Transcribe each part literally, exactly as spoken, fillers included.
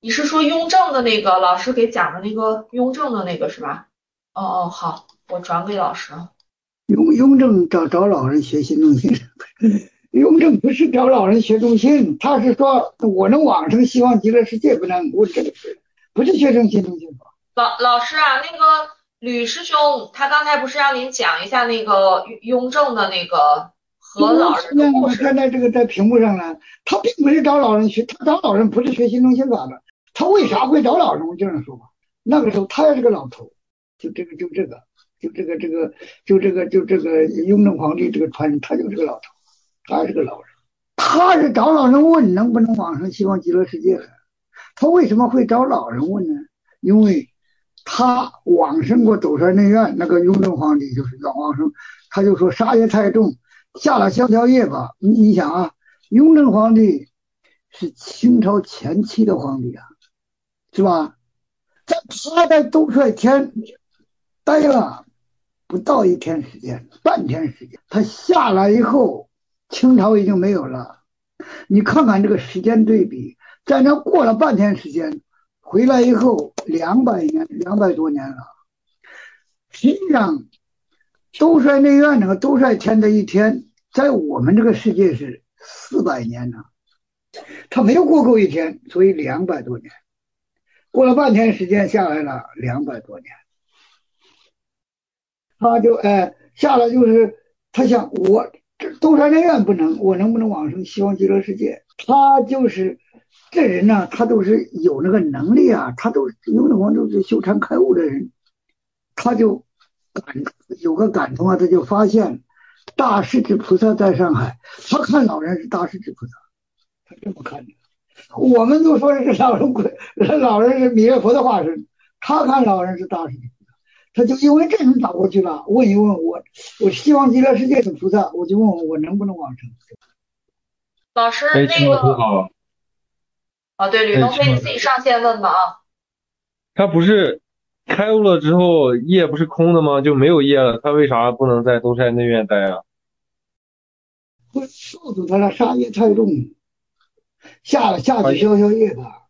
你是说雍正的那个老师给讲的那个雍正的那个是吧？哦哦，好，我转给老师了。 雍雍正找找老人学习中心，雍正不是找老人学中心，他是说我能往生西方极乐世界，不能，我这个是不是学生心中心法？ 老老师啊，那个吕师兄他刚才不是让您讲一下那个雍雍正的那个这和老人的我看见了， 故事？ 现在这个在屏幕上呢，他并不是找老人学，他找老人不是学心中心法的，他为啥会找老人？我这样说吧，那个时候他也是个老头，就这个就这个就这个这个就这个就这个雍正皇帝这个传人，他就是个老头，他是个老人。他是找老人问能不能往生西方极乐世界的。他为什么会找老人问呢？因为他往生过斗山内院，那个雍正皇帝就是要往生，他就说杀业太重，下了逍遥业吧。你你想啊，雍正皇帝是清朝前期的皇帝啊，是吧？在他在兜率天待了不到一天时间，半天时间，他下来以后，清朝已经没有了。你看看这个时间对比，在那过了半天时间，回来以后两百年，两百多年了。实际上，兜率内院那个兜率天的一天，在我们这个世界是四百年呢，他没有过够一天，所以两百多年。过了半天时间下来了，两百多年。他就哎下来就是他想我这兜率内院不能，我能不能往生西方极乐世界？他就是这人呢，他都是有那个能力啊，他都有的光都是修禅开悟的人，他就感有个感通啊，他就发现大势至菩萨在上海，他看老人是大势至菩萨，他这么看的。我们都说是老人鬼，老人是弥勒佛的化身，他看老人是大势至菩萨，他就因为这种找过去了，问一问我，我希望极乐世界的菩萨，我就问问我能不能往生。 老师哎，秦老师那个好。 啊，对，吕哎， 东飞你秦老师， 自己上线问吧啊。 他不是开悟了之后业不是空的吗？就没有业了，他为啥不能在东山内院待啊？ 我告诉他了，杀业太重，下了下他去消消业吧。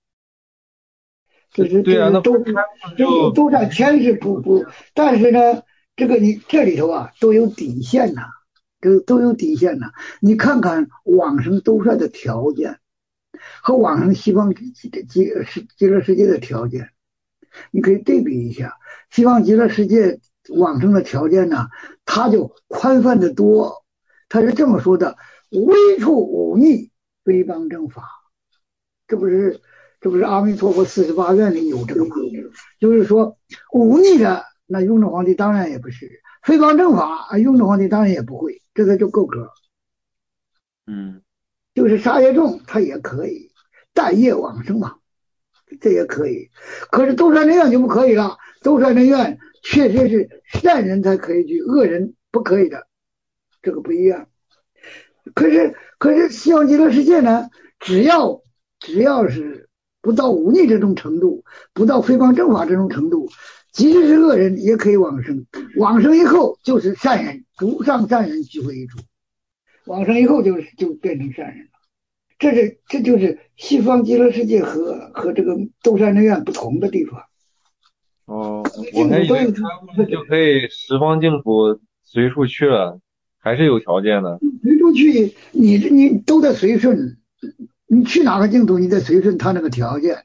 就是对啊， 就是都那不是开悟了都就都在天是不不，但是呢，这个你这里头啊都有底线呐、都都有底线呐、你看看往生兜率的条件和往生西方极极极极乐世界的条件，你可以对比一下。西方极乐世界往生的条件呢，它就宽泛的多。他是这么说的：微处忤逆，非邦正法。这不是这不是阿弥陀佛四十八愿里有这个吗？就是说忤逆的，那雍正皇帝当然也不是，诽谤正法啊，雍正皇帝当然也不会，这个就够格。 嗯。 就是杀业重，他也可以带业往生嘛，这也可以。可是兜率内院就不可以了，兜率内院确实是善人才可以去，恶人不可以的，这个不一样。可是可是西方极乐世界呢，只要只要是不到忤逆这种程度，不到诽谤正法这种程度，即使是恶人也可以往生。往生以后就是善人，诸上善人聚会一处，往生以后就是就变成善人了。这是这就是西方极乐世界和和这个兜山内院不同的地方。 哦，我净土都有还以为开悟了就可以十方净土随处去了，还是有条件的。 随处去，你你都得随顺，你去哪个净土，你得随顺他那个条件，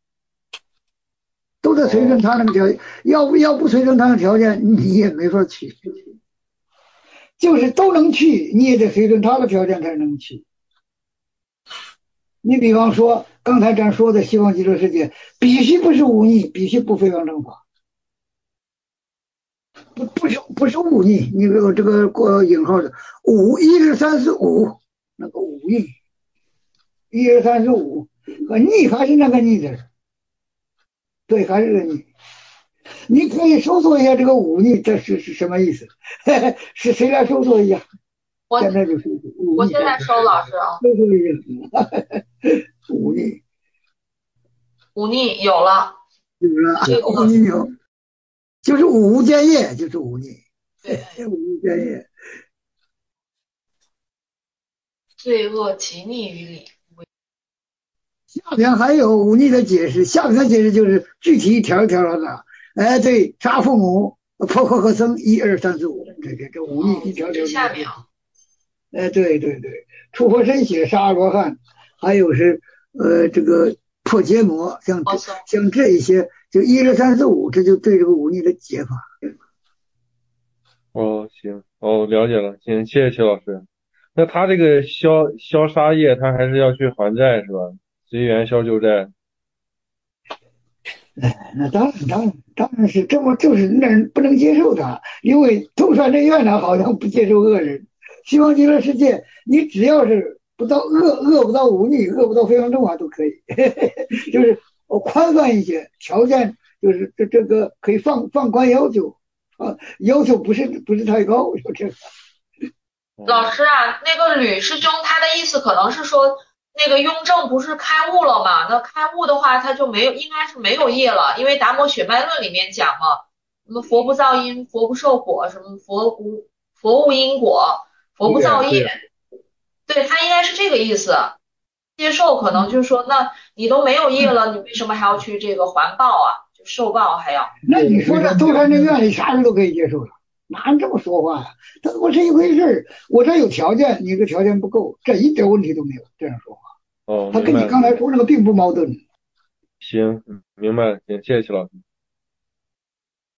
都得随顺哦。 他那个条件。要不要不随顺他的条件，你也没法去。就是都能去，你也得随顺他的条件才能去。你比方说刚才咱说的西方极乐世界，必须不是忤逆，必须不非常正法，不不是不是忤逆。你给我这个过引号的忤，一二三四五，那个忤逆，一二三四五和逆还是那个逆字，对，还是个逆。你可以搜索一下这个忤逆，这是是什么意思？是谁来搜索一下？ 我现在就搜索忤我逆， 现在收老师啊， 搜索一下忤逆， 忤逆有了有了这个， 忤逆有，就是五无间业，就是忤逆， 对， 五无间业。 罪恶极逆于理。 下边还有忤逆的解释，下边的解释就是具体一条一条的。哎，对，杀父母、破坏和僧，一二三四五，这这这忤逆一条条。 下面啊。 哎，对对对，触佛身血，杀阿罗汉，还有是呃这个破结魔，像这像这一些，就一二三四五，这就对这个忤逆的解法。 哦，行，哦，了解了，行，谢谢齐老师。那他这个消消杀业，他还是要去还债是吧？随缘消旧债。 哎，那当然，当然，当然是这么，就是那人不能接受他，因为中山这院长好像不接受恶人。西方极乐世界，你只要是不到恶，恶不到忤逆，恶不到非常正法都可以，就是我宽泛一些条件，就是这这个可以放放宽要求啊，要求不是不是太高，就这个。 老师啊，那个吕师兄他的意思可能是说，那个雍正不是开悟了嘛？那开悟的话，他就没有，应该是没有业了，因为《达摩血脉论》里面讲嘛，什么佛不造因，佛不受果，什么佛无佛无因果，佛不造业，对他应该是这个意思。接受可能就是说，那你都没有业了，你为什么还要去这个还报啊？就受报还要？ 那你说这中山这院里啥人都可以接受了，哪能这么说话呀？他我是一回事儿，我这有条件，你这条件不够，这一点问题都没有，这样说话。 哦， 他跟你刚才说那个并不矛盾。 行，明白了，行，谢谢齐老师。